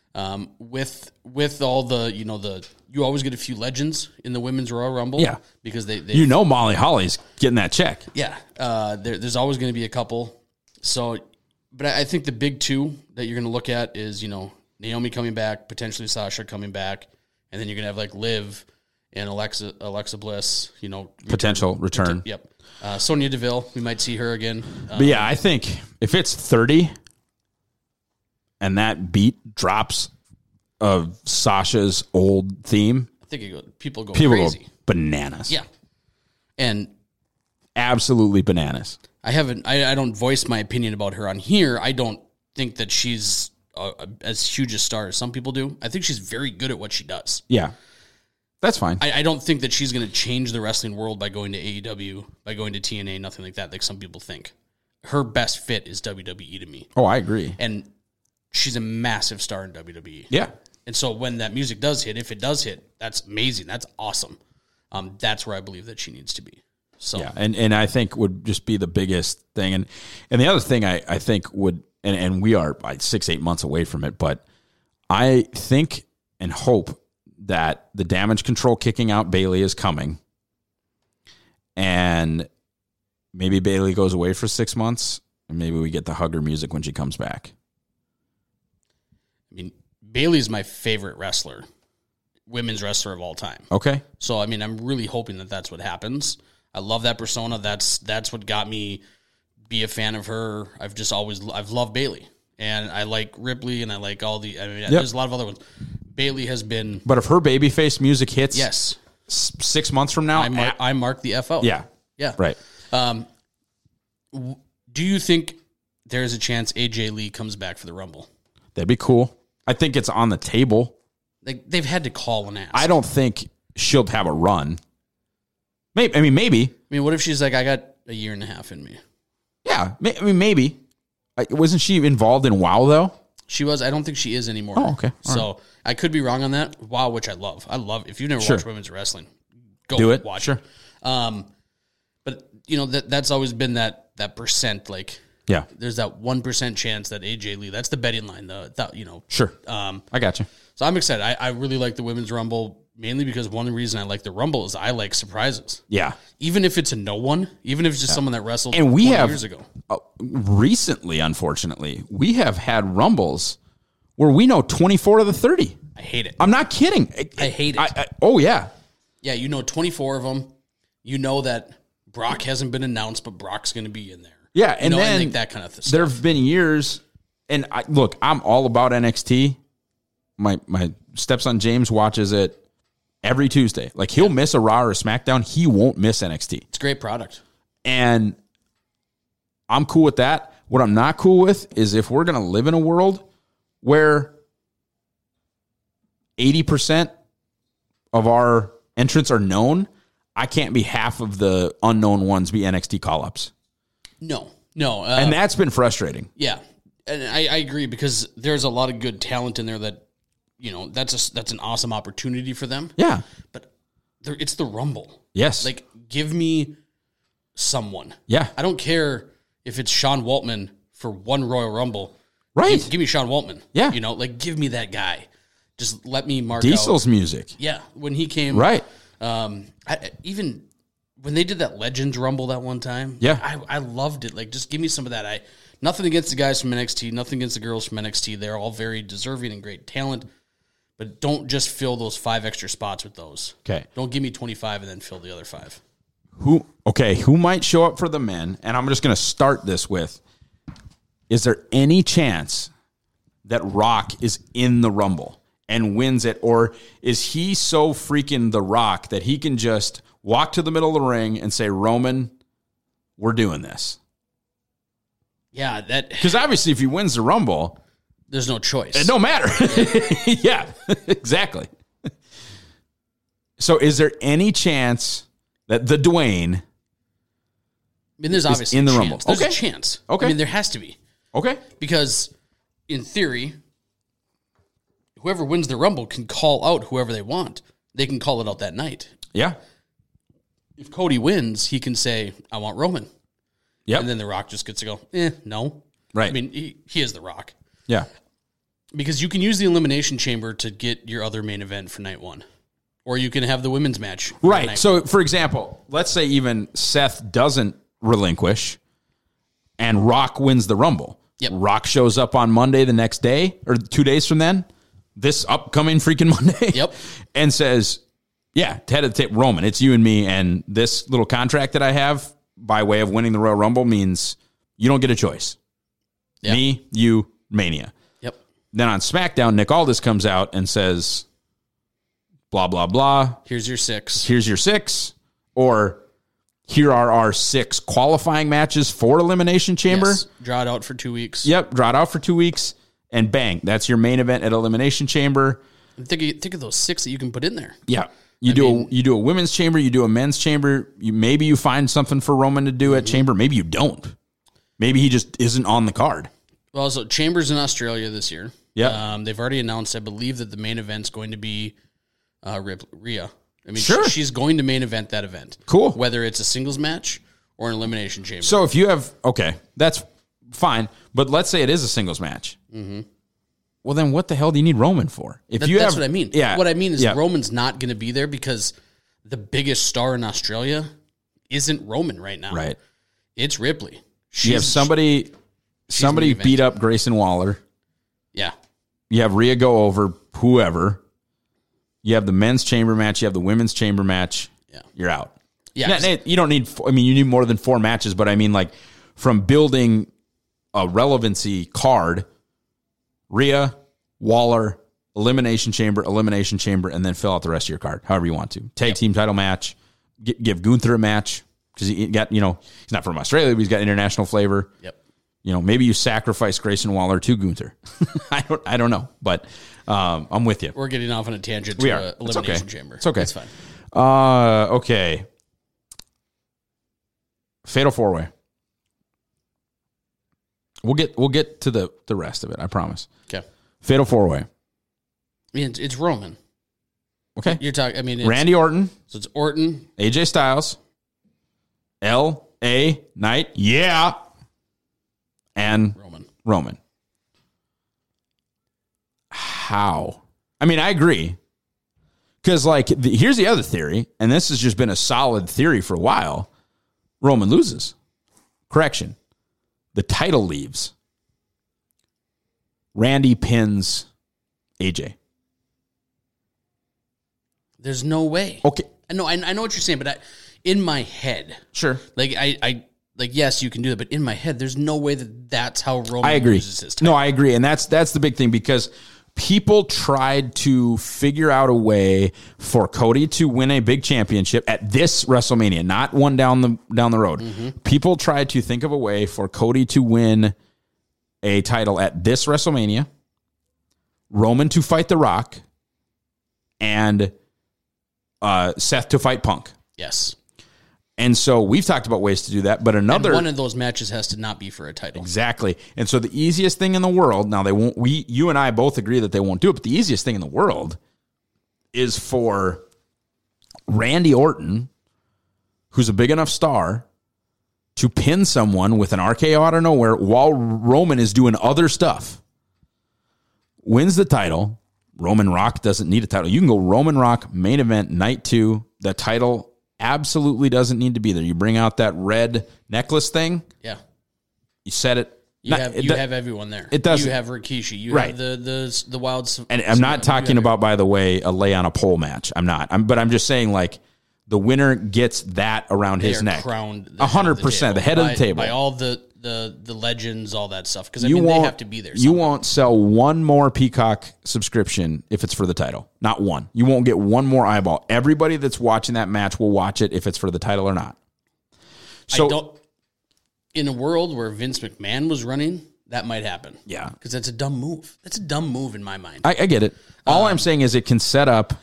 With all the you always get a few legends in the women's Royal Rumble. Yeah. Because they Molly Holly's getting that check. Yeah. There's always going to be a couple. So, but I think the big 2 that you're going to look at is, Naomi coming back, potentially Sasha coming back, and then you're going to have like Liv and Alexa Bliss, potential return. Yep. Sonya Deville, we might see her again. But yeah, I think if it's 30 and that beat drops of Sasha's old theme, I think people go crazy. Go bananas. Yeah. And absolutely bananas. I don't voice my opinion about her on here. I don't think that she's as huge a star as some people do. I think she's very good at what she does. Yeah. That's fine. I don't think that she's going to change the wrestling world by going to AEW, by going to TNA, nothing like that, like some people think. Her best fit is WWE to me. Oh, I agree. And she's a massive star in WWE. Yeah. And so when that music does hit, if it does hit, that's amazing. That's awesome. That's where I believe that she needs to be. So yeah, and I think would just be the biggest thing. And the other thing I think would, and we are like 6-8 months away from it, but I think and hope that the Damage Control kicking out Bayley is coming. And maybe Bayley goes away for 6 months, and maybe we get the hugger music when she comes back. I mean, Bayley's my favorite wrestler, women's wrestler of all time. Okay. So, I mean, I'm really hoping that that's what happens. I love that persona. That's what got me be a fan of her. I've loved Bayley, and I like Ripley, and I like all the. I mean, there's a lot of other ones. Bayley has been. But if her babyface music hits, yes, 6 months from now, I mark the FO. Yeah, yeah, right. Do you think there's a chance AJ Lee comes back for the Rumble? That'd be cool. I think it's on the table. Like, they've had to call and ask. I don't think she'll have a run. Maybe. I mean, what if she's like, I got a year and a half in me? Yeah. Maybe. Wasn't she involved in WoW, though? She was. I don't think she is anymore. Oh, okay. All so I could be wrong on that. WoW, which I love. If you've never watched women's wrestling, go do it. Watch sure. it. But, that's always been that percent, like, yeah, there's that 1% chance that AJ Lee, that's the betting line, Sure. I got you. So I'm excited. I really like the Women's Rumble, mainly because one reason I like the Rumble is I like surprises. Yeah. Even if it's a no one, even if it's just someone that wrestled and 20 years ago. Recently, unfortunately, we have had Rumbles where we know 24 of the 30. I hate it. I'm not kidding. I hate it. Oh, yeah. Yeah, 24 of them. You know that Brock hasn't been announced, but Brock's going to be in there. Yeah, and then I think that kind of stuff. There have been years, and look, I'm all about NXT. My stepson James watches it every Tuesday. Like, he'll miss a Raw or a SmackDown. He won't miss NXT. It's a great product. And I'm cool with that. What I'm not cool with is if we're going to live in a world where 80% of our entrants are known, I can't be half of the unknown ones be NXT call-ups. No. And that's been frustrating. Yeah. And I agree, because there's a lot of good talent in there that, that's an awesome opportunity for them. Yeah. But it's the Rumble. Yes. Like, give me someone. Yeah. I don't care if it's Sean Waltman for one Royal Rumble. Right. Give me Sean Waltman. Yeah. Give me that guy. Just let me mark Diesel's out. music. Yeah. When he came. Right. Even when they did that Legends Rumble that one time. Yeah. I loved it. Like, just give me some of that. Nothing against the guys from NXT, nothing against the girls from NXT. They're all very deserving and great talent. But don't just fill those 5 extra spots with those. Okay. Don't give me 25 and then fill the other 5. Who might show up for the men? And I'm just going to start this with, is there any chance that Rock is in the Rumble and wins it? Or is he so freaking The Rock that he can just walk to the middle of the ring and say, Roman, we're doing this? Yeah, because obviously if he wins the Rumble, there's no choice. It don't matter. Yeah, exactly. So is there any chance that the Dwayne there's obviously in the a Rumble? Chance. There's Okay. a chance. Okay. There has to be. Okay. Because in theory, whoever wins the Rumble can call out whoever they want. They can call it out that night. Yeah. If Cody wins, he can say, I want Roman. Yep. And then The Rock just gets to go, no. Right. I mean, he is The Rock. Yeah. Because you can use the Elimination Chamber to get your other main event for night 1. Or you can have the women's match. Right. So, for example, let's say even Seth doesn't relinquish and Rock wins the Rumble. Yep. Rock shows up on Monday the next day or 2 days from then, this upcoming freaking Monday. Yep. And says, yeah, head of the tape, Roman, it's you and me. And this little contract that I have by way of winning the Royal Rumble means you don't get a choice. Yep. Me, you, Mania. Yep. Then on SmackDown, Nick Aldis comes out and says, blah, blah, blah. Here's your 6. Here's your 6. Or here are our 6 qualifying matches for Elimination Chamber. Yes. Draw it out for 2 weeks. Yep. Draw it out for 2 weeks. And bang, that's your main event at Elimination Chamber. Think of those 6 that you can put in there. Yeah. You do a women's chamber, you do a men's chamber. Maybe you find something for Roman to do at chamber. Maybe you don't. Maybe he just isn't on the card. Well, so Chamber's in Australia this year. Yeah. They've already announced, I believe, that the main event's going to be Rhea. I mean, Sure. she's going to main event that event. Cool. Whether it's a singles match or an elimination chamber. So if you have, okay, that's fine. But let's say it is a singles match. Mm-hmm. Well, then what the hell do you need Roman for? That's what I mean. Yeah. What I mean is Roman's not going to be there because the biggest star in Australia isn't Roman right now. Right. It's Ripley. You have somebody main beat up Grayson Waller. Yeah. You have Rhea go over whoever. You have the men's chamber match. You have the women's chamber match. Yeah. You're out. Yeah. You don't need, I mean, you need more than 4 matches, but I mean, like, from building a relevancy card, Rhea, Waller, elimination chamber, and then fill out the rest of your card, however you want to. Tag team title match. Give Gunther a match because he got, he's not from Australia, but he's got international flavor. Yep. Maybe you sacrifice Grayson Waller to Gunther. I don't know, but I'm with you. We're getting off on a tangent We to are. elimination chamber. It's okay. It's fine. Okay. Fatal 4-way. We'll get to the rest of it. I promise. Okay. Fatal 4-way. I mean, it's Roman. Okay. You're talking. I mean, it's, Randy Orton, So it's Orton. AJ Styles, L.A. Knight, yeah, and Roman. How? I mean, I agree. Because, like, here's the other theory, and this has just been a solid theory for a while. Roman loses. Correction. The title leaves. Randy pins AJ. There's no way. Okay. I know what you're saying, but in my head, Sure. like I yes, you can do that, but in my head, there's no way that's how Roman I agree. loses his title. No, I agree. And that's the big thing, because people tried to figure out a way for Cody to win a big championship at this WrestleMania, not one down the road. Mm-hmm. People tried to think of a way for Cody to win a title at this WrestleMania, Roman to fight The Rock, and Seth to fight Punk. Yes. And so we've talked about ways to do that, but And another one of those matches has to not be for a title. exactly. And so the easiest thing in the world, now they won't, you and I both agree that they won't do it, but the easiest thing in the world is for Randy Orton, who's a big enough star, to pin someone with an RKO out of nowhere while Roman is doing other stuff. Wins the title. Roman Rock doesn't need a title. You can go Roman Rock, main event, night 2. The title absolutely doesn't need to be there. You bring out that red necklace thing. Yeah. You set it. You have everyone there. It doesn't. You have Rikishi. You Right. have the Wild. And I'm not talking about, by the way, a lay on a pole match. I'm not. But I'm just saying, like, the winner gets that around his neck. Crowned 100%. The head of the table. By all the legends, all that stuff. Because I mean, they have to be there. You won't sell one more Peacock subscription if it's for the title. Not one. You won't get one more eyeball. Everybody that's watching that match will watch it if it's for the title or not. So, in a world where Vince McMahon was running, that might happen. Yeah. Because that's a dumb move. That's a dumb move in my mind. I get it. All I'm saying is it can set up,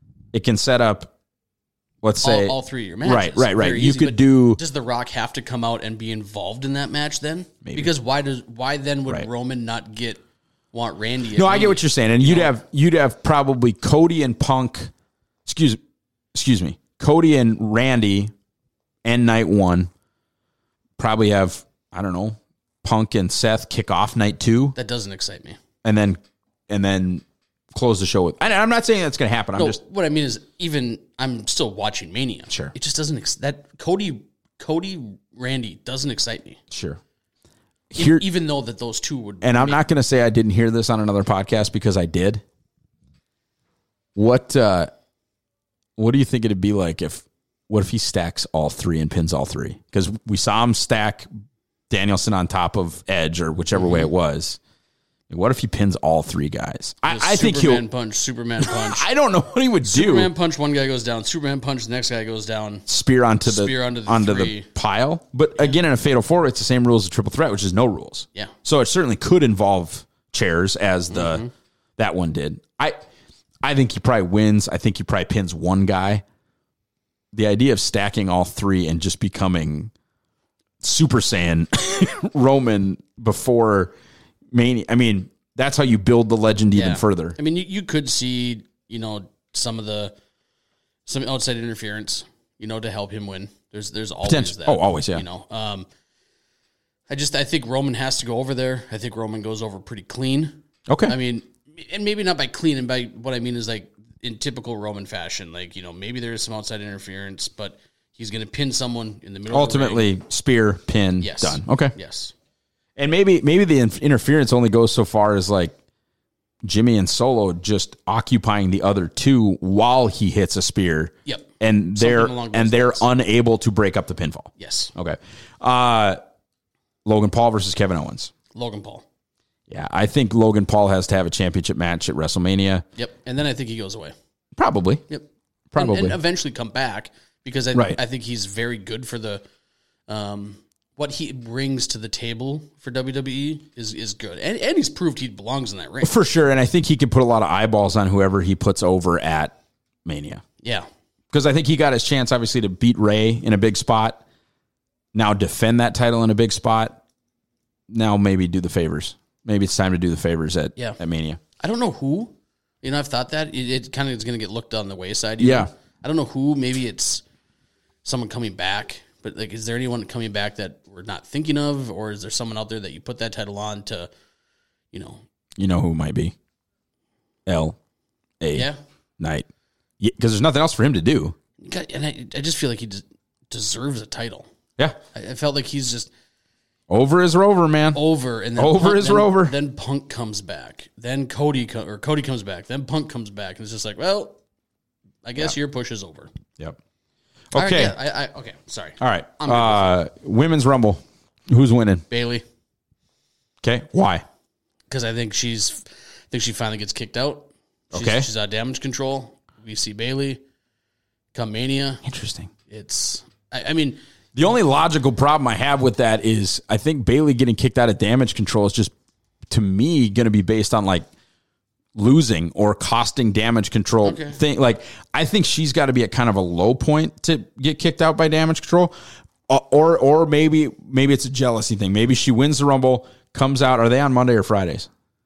let's say, all 3 of your matches. Right. Very You easy, could but do. Does The Rock have to come out and be involved in that match then? Maybe. Because why then would Right. Roman not want Randy? No, I get what you're saying, and you'd have probably Cody and Punk. Excuse me, Cody and Randy, and night 1. Probably have, I don't know, Punk and Seth kick off night 2, That doesn't excite me. and then close the show with. And I'm not saying that's going to happen. No, what I mean is, even I'm still watching Mania. Sure. It just doesn't. That Cody Randy doesn't excite me. Sure. Even though that those two would. And I'm not going to say I didn't hear this on another podcast, because I did. What do you think it'd be like what if he stacks all 3 and pins all 3? Because we saw him stack Danielson on top of Edge, or whichever way it was. What if he pins all 3 guys? I think Superman punch. I don't know what he would do. Superman punch, one guy goes down. Superman punch, the next guy goes down. Spear onto the three. pile. But again, in a fatal 4, it's the same rules as triple threat, which is no rules. Yeah. So it certainly could involve chairs, as that one did. I think he probably wins. I think he probably pins one guy. The idea of stacking all 3 and just becoming Super Saiyan Roman before Mania. I mean, that's how you build the legend even further. I mean, you could see, some outside interference, to help him win. There's always that. Oh, always, yeah. I think Roman has to go over there. I think Roman goes over pretty clean. Okay. I mean, and maybe not by clean, and by what I mean is, like, in typical Roman fashion, like, maybe there is some outside interference, but He's going to pin someone in the middle of the ring. Ultimately, spear, pin, Yes. done. Okay. Yes. And maybe the interference only goes so far as like Jimmy and Solo just occupying the other two while he hits a spear. Yep. And they're unable to break up the pinfall. Yes. Okay. Logan Paul versus Kevin Owens. Logan Paul. Yeah, I think Logan Paul has to have a championship match at WrestleMania. Yep. And then I think he goes away. Probably. Yep. Probably. And eventually come back because I think he's very good for the what he brings to the table for WWE is good. And he's proved he belongs in that ring. For sure. And I think he can put a lot of eyeballs on whoever he puts over at Mania. Yeah. Because I think he got his chance, obviously, to beat Ray in a big spot. Now defend that title in a big spot. Now maybe do the favors. Maybe it's time to do the favors at Mania. I don't know who. I've thought that. It kind of is going to get looked on the wayside. Yeah. I don't know who. Maybe it's someone coming back. But like, is there anyone coming back that we're not thinking of? Or is there someone out there that you put that title on to, You know who it might be? L.A. Knight. Because there's nothing else for him to do. And I just feel like he deserves a title. Yeah. I felt like he's just... Over is Rover, man. Over. And then Rover. Then Punk comes back. Then Cody comes back. Then Punk comes back. And it's just like, well, I guess your push is over. Yep. Okay. Okay. All right, okay. Sorry. All right. Women's Rumble. Who's winning? Bailey. Okay. Why? Because I think she finally gets kicked out. She's out of Damage Control. We see Bailey come Mania. Interesting. I mean, the only logical problem I have with that is I think Bailey getting kicked out of Damage Control is just, to me, going to be based on like losing or costing Damage Control thing. Like, I think she's got to be at kind of a low point to get kicked out by Damage Control, or maybe it's a jealousy thing. Maybe she wins the Rumble, comes out. Are they on Monday or Fridays?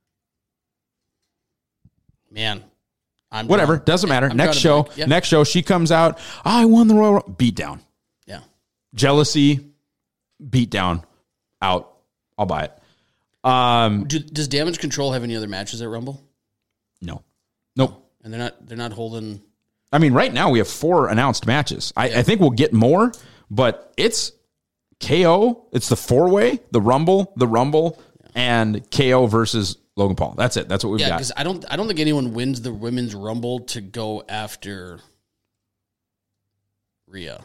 Man, whatever, doesn't matter. Next show, she comes out. I won the Royal beat down. Yeah, jealousy, beat down, out. I'll buy it. Does Damage Control have any other matches at Rumble? No, nope. And they're not holding. I mean, right now we have 4 announced matches. I think we'll get more, but it's KO. It's the 4-way, the Rumble, and KO versus Logan Paul. That's it. That's what we've got. Because I don't think anyone wins the Women's Rumble to go after Rhea.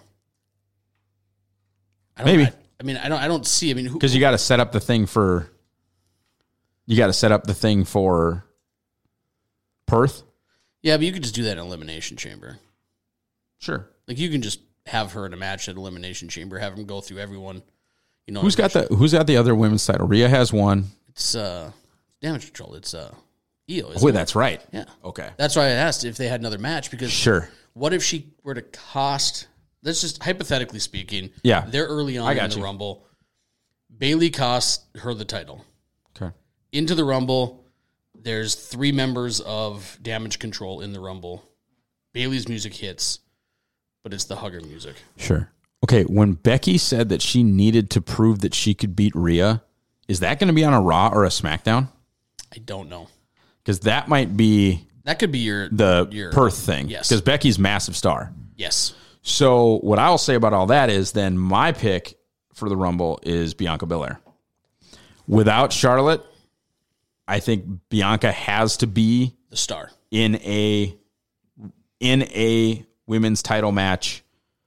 Maybe. I don't see. I mean, because you got to set up the thing for. You got to set up the thing for Perth. Yeah, but you could just do that in Elimination Chamber. Sure. Like you can just have her in a match at Elimination Chamber, have them go through everyone. Who's got the other women's title? Rhea has one. It's Damage Control. It's Io. Wait, that's right. Yeah. Okay. That's why I asked if they had another match because what if she were to cost? That's just hypothetically speaking. Yeah. They're early on in the Rumble. Bailey costs her the title. Okay. Into the Rumble, there's 3 members of Damage Control in the Rumble. Bailey's music hits, but it's the hugger music. Sure. Okay, when Becky said that she needed to prove that she could beat Rhea, is that going to be on a Raw or a SmackDown? I don't know. Because that might be... That could be your Perth thing. Yes. Because Becky's massive star. Yes. So what I'll say about all that is then my pick for the Rumble is Bianca Belair. Without Charlotte, I think Bianca has to be the star in a women's title match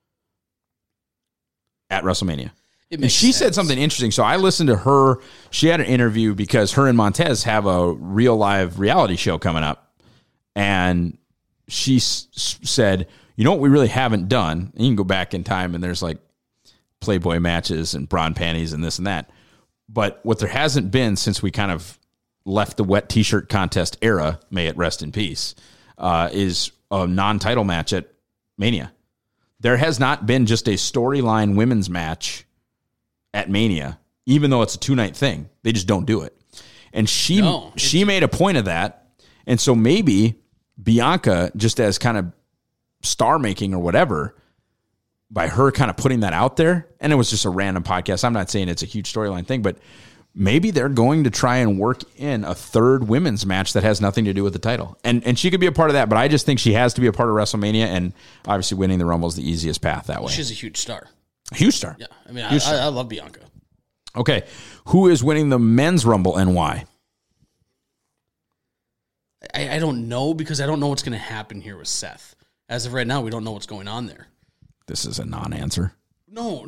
at WrestleMania. And she said something interesting. So I listened to her. She had an interview because her and Montez have a real live reality show coming up. And she said, you know what we really haven't done? And you can go back in time and there's like Playboy matches and bra and panties and this and that. But what there hasn't been since we kind of left the wet t-shirt contest era, may it rest in peace, is a non-title match at Mania. There has not been just a storyline women's match at Mania, even though it's a 2-night thing. They just don't do it. And she made a point of that. And so maybe Bianca, just as kind of star making or whatever, by her kind of putting that out there, and it was just a random podcast. I'm not saying it's a huge storyline thing, but maybe they're going to try and work in a third women's match that has nothing to do with the title. And she could be a part of that, but I just think she has to be a part of WrestleMania, and obviously winning the Rumble is the easiest path that way. She's a huge star. Huge star. Yeah, I mean, I love Bianca. Okay, who is winning the men's Rumble and why? I don't know, because I don't know what's going to happen here with Seth. As of right now, we don't know what's going on there. This is a non-answer. No.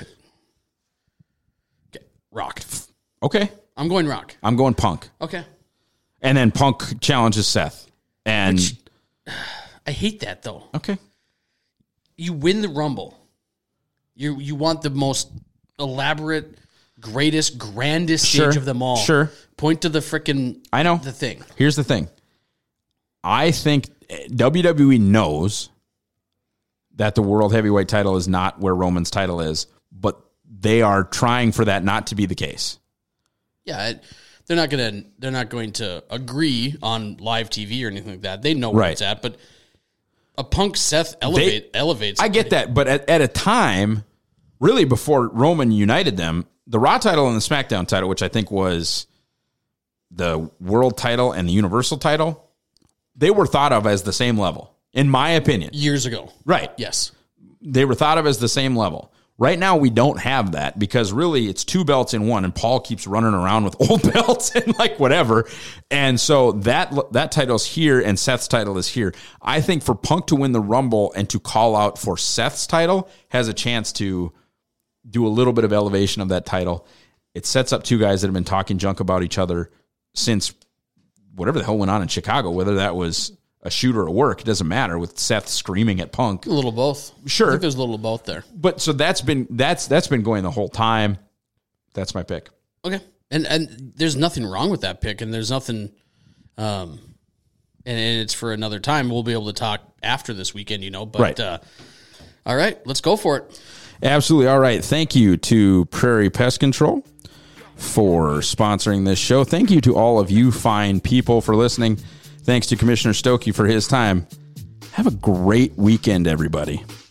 Okay, Rock. Okay. I'm going Rock. I'm going Punk. Okay. And then Punk challenges Seth. And I hate that, though. okay. You win the Rumble. You want the most elaborate, greatest, grandest stage of them all. Sure. Point to the frickin' I know. the thing. Here's the thing. I think WWE knows that the World Heavyweight title is not where Roman's title is, but they are trying for that not to be the case. Yeah, they're not going to agree on live TV or anything like that. They know where it's at, but a Punk Seth elevates. I get that, but at a time, really before Roman united them, the Raw title and the SmackDown title, which I think was the world title and the Universal title, they were thought of as the same level, in my opinion. Years ago. Right. Yes. They were thought of as the same level. Right now, we don't have that because really it's two belts in one, and Paul keeps running around with old belts and like whatever. And so that title's here and Seth's title is here. I think for Punk to win the Rumble and to call out for Seth's title has a chance to do a little bit of elevation of that title. It sets up two guys that have been talking junk about each other since whatever the hell went on in Chicago, whether that was a shoot or a work, it doesn't matter, with Seth screaming at Punk. A little both. Sure. I think there's a little of both there. But so that's been going the whole time. That's my pick. Okay. And there's nothing wrong with that pick, and there's nothing and it's for another time. We'll be able to talk after this weekend, but right. All right, let's go for it. Absolutely. All right. Thank you to Prairie Pest Control for sponsoring this show. Thank you to all of you fine people for listening. Thanks to Commissioner Stokey for his time. Have a great weekend, everybody.